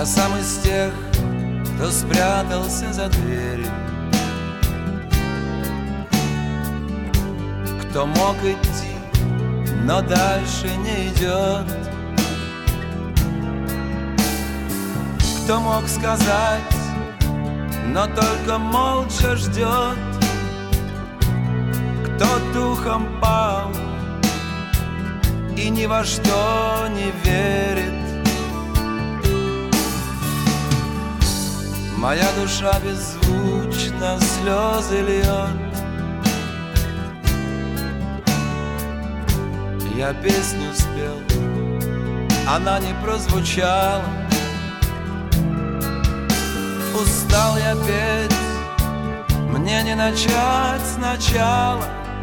сам из тех, кто спрятался за дверью, кто мог идти, но дальше не идет, кто мог сказать, но только молча ждет, кто духом пал и ни во что не верит. Моя душа беззвучно слезы льет. Я песню спел, она не прозвучала. Устал я петь, мне не начать сначала,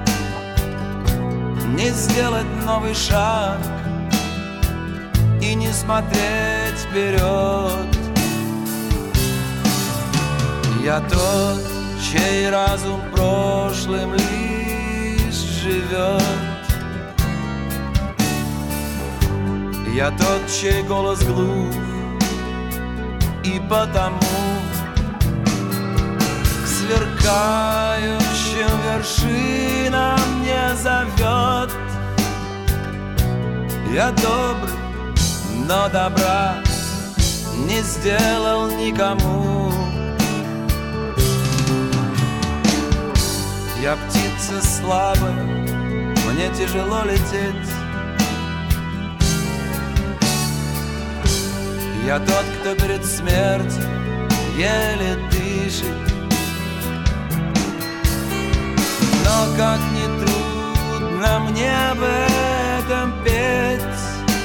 не сделать новый шаг и не смотреть вперед. Я тот, чей разум прошлым лишь живет. Я тот, чей голос глух, и потому к сверкающим вершинам не зовет. Я добрый, но добра не сделал никому. Я птица слабая, мне тяжело лететь. Я тот, кто перед смертью еле дышит. Но как ни трудно мне об этом петь,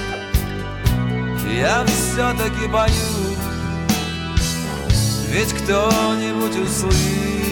я все-таки боюсь, ведь кто-нибудь услышит.